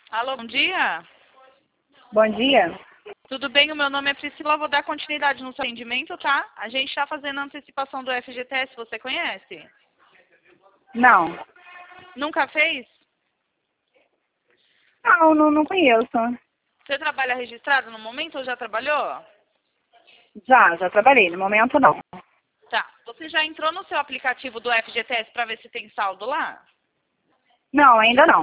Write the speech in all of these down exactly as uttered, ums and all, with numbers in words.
Alô, bom dia. Bom dia. Tudo bem? O meu nome é Priscila, vou dar continuidade no seu atendimento, tá? A gente está fazendo a antecipação do F G T S, você conhece? Não. Nunca fez? Não, não, não conheço. Você trabalha registrado no momento ou já trabalhou? Já, já trabalhei. No momento, não. Tá. Você já entrou no seu aplicativo do F G T S para ver se tem saldo lá? Não, ainda não.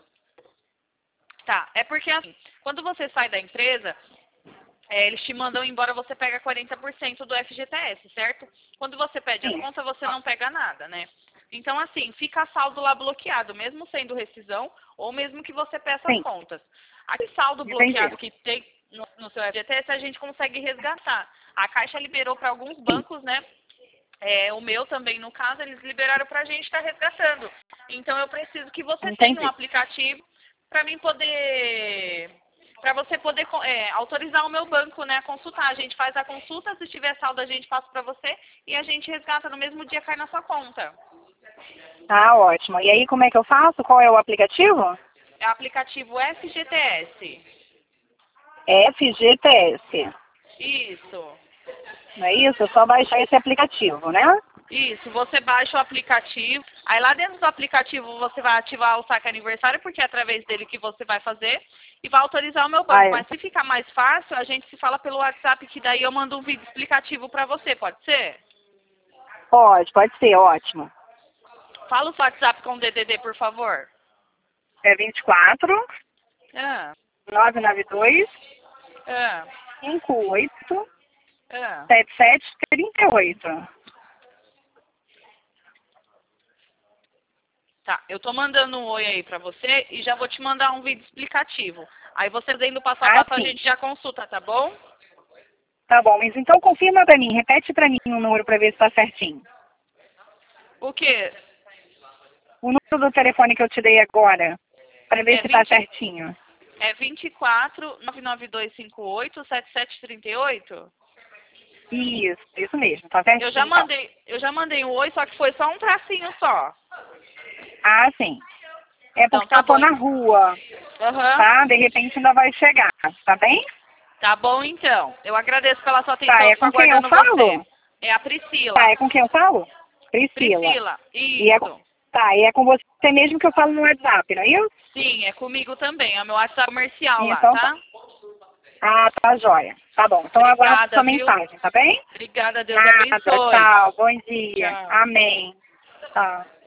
Tá. É porque, assim, quando você sai da empresa, é, eles te mandam embora, você pega quarenta por cento do F G T S, certo? Quando você pede as Sim. contas, você não pega nada, né? Então, assim, fica saldo lá bloqueado, mesmo sendo rescisão, ou mesmo que você peça as Sim. contas. Aquele saldo Entendi. bloqueado que tem no, no seu F G T S, a gente consegue resgatar. A Caixa liberou para alguns Sim. bancos, né? É, o meu também, no caso, eles liberaram para a gente estar resgatando. Então, eu preciso que você tenha um Entendi. aplicativo para mim poder... Para você poder é, autorizar o meu banco, né, a consultar. A gente faz a consulta, se tiver saldo a gente passa para você e a gente resgata no mesmo dia, cai na sua conta. Ah, ótimo. E aí, como é que eu faço? Qual é o aplicativo? É o aplicativo F G T S. F G T S. Isso. Não é isso? É só baixar esse aplicativo, né? Isso, você baixa o aplicativo, aí lá dentro do aplicativo você vai ativar o saque aniversário, porque é através dele que você vai fazer, e vai autorizar o meu Ah, banco. é. Mas se ficar mais fácil, a gente se fala pelo WhatsApp, que daí eu mando um vídeo explicativo para você, pode ser? Pode, pode ser, ótimo. Fala o seu WhatsApp com o D D D, por favor. É vinte e quatro, Ah, novecentos e noventa e dois, ah, cinquenta e oito, ah. setenta e sete, trinta e oito. Tá, eu tô mandando um oi aí pra você e já vou te mandar um vídeo explicativo. Aí você dentro do passo a Ah, passo a sim. gente já consulta, tá bom? Tá bom, mas então confirma pra mim, repete pra mim o número pra ver se tá certinho. O quê? O número do telefone que eu te dei agora, pra ver É se tá vinte certinho. é vinte e quatro, nove nove dois cinco oito, sete sete três oito? Isso, isso mesmo, tá Eu já certinho então. mandei, eu já mandei um oi, só que foi só um tracinho só. Ah, sim. É Então porque tá eu tô bom. na rua, Aham. tá? De repente ainda vai chegar, tá bem? Tá bom então. Eu agradeço pela sua Tá, atenção, é tô com quem eu aguardando você. falo? É a Tá, Priscila. é com quem eu falo? Priscila. Priscila, E é, com- isso. tá, e é com você mesmo que eu falo no WhatsApp, não é isso? Sim, é comigo também. É o meu WhatsApp comercial lá, Então tá. tá? Ah, tá jóia. Tá bom, então eu aguardo Obrigada, sua viu? mensagem, tá bem? Obrigada, Deus Nada, abençoe. tchau, bom dia. Tchau. Amém. Tchau.